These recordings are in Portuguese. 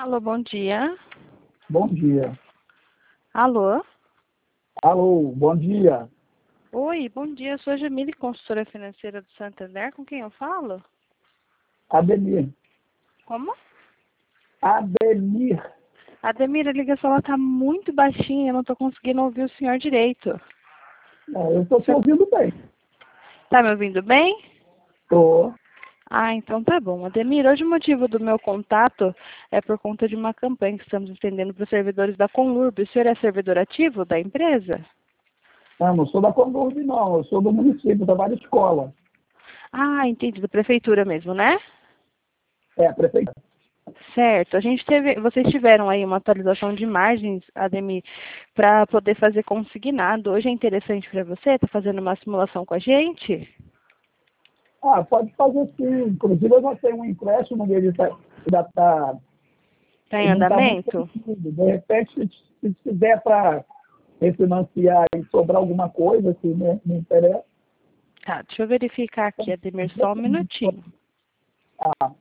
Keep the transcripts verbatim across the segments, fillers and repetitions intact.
Alô, bom dia. Bom dia. Alô? Alô, bom dia. Oi, bom dia. Eu sou a Jamile, consultora financeira do Santander. Com quem eu falo? Ademir. Como? Ademir. Ademir, a ligação está muito baixinha, eu não estou conseguindo ouvir o senhor direito. É, eu estou te ouvindo bem. Tá me ouvindo bem? Estou. Ah, então tá bom. Ademir, hoje o motivo do meu contato é por conta de uma campanha que estamos estendendo para os servidores da Conlurb. O senhor é servidor ativo da empresa? Não, não sou da Condurb, não. Eu sou do município, da várias escolas. Ah, entendi, da prefeitura mesmo, né? É, prefeito. Certo. A gente teve, vocês tiveram aí uma atualização de margens, Ademir, para poder fazer consignado. Hoje é interessante para você? Está fazendo uma simulação com a gente? Ah, pode fazer sim. Inclusive, eu já tenho um empréstimo dele, está já está. Está em Não está muito andamento? conhecido. De repente, se, se der para refinanciar e sobrar alguma coisa, se me, me interessa. Tá, deixa eu verificar aqui, Ademir, só um minutinho. Ah,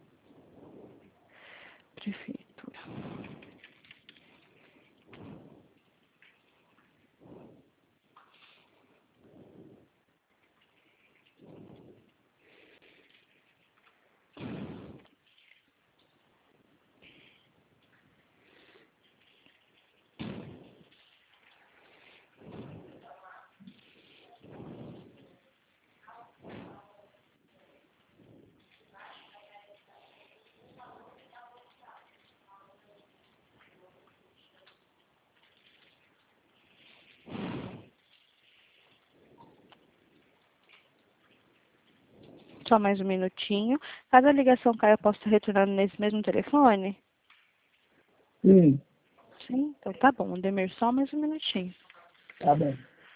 Prefeitura. Só mais um minutinho. Caso a ligação caia, eu posso estar retornando nesse mesmo telefone? sim, Sim, então tá bom. Ademir, só mais um minutinho. tá bem.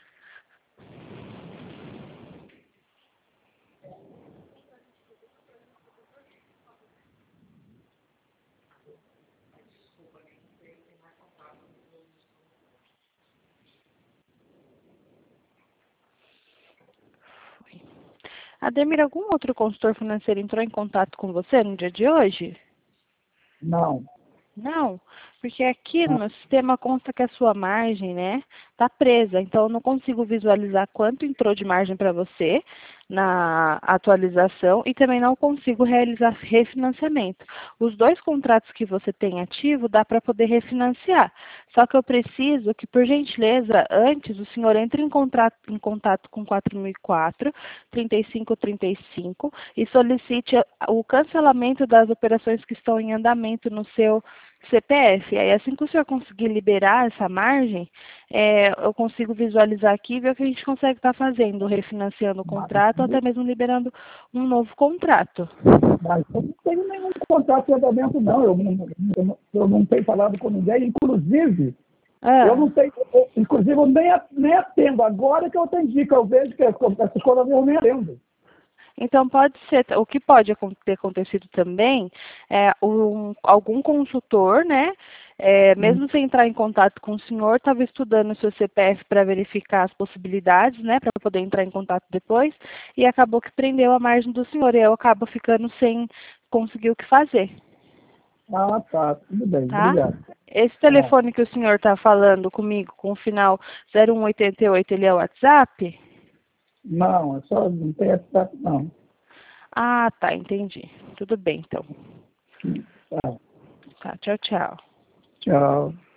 Ademir, algum outro consultor financeiro entrou em contato com você no dia de hoje? Não. Não, porque aqui não. no sistema consta que a sua margem, né, está presa. Então, eu não consigo visualizar quanto entrou de margem para você na atualização e também não consigo realizar refinanciamento. Os dois contratos que você tem ativo dá para poder refinanciar. Só que eu preciso que, por gentileza, antes o senhor entre em contato, em contato com quatro mil e quatro, trinta e cinco trinta e cinco e solicite o cancelamento das operações que estão em andamento no seu C P F. Aí, assim que o senhor conseguir liberar essa margem, é, eu consigo visualizar aqui e ver o que a gente consegue estar fazendo, refinanciando o Mas, contrato ou até mesmo liberando um novo contrato. mas eu não tenho nenhum contrato de andamento, não. Eu não, eu não, eu não tenho falado com ninguém. Inclusive, eu Ah, não tenho. Eu, inclusive, eu nem, a- nem atendo. Agora que eu atendi, que eu vejo que essa escola eu nem atendo. então, pode ser, o que pode acon- ter acontecido também é um, algum consultor, né, é, Hum. mesmo sem entrar em contato com o senhor, estava estudando o seu C P F para verificar as possibilidades, né, para poder entrar em contato depois, e acabou que prendeu a margem do senhor, e eu acabo ficando sem conseguir o que fazer, Ah, tá. Tudo bem. tá? Obrigado. Esse Tá. telefone que o senhor está falando comigo, com o final zero um oito oito, ele é o WhatsApp? Não, é só não tem WhatsApp, não. Ah, tá, entendi. Tudo bem, então. Tá. Tá, tchau, tchau. Tchau.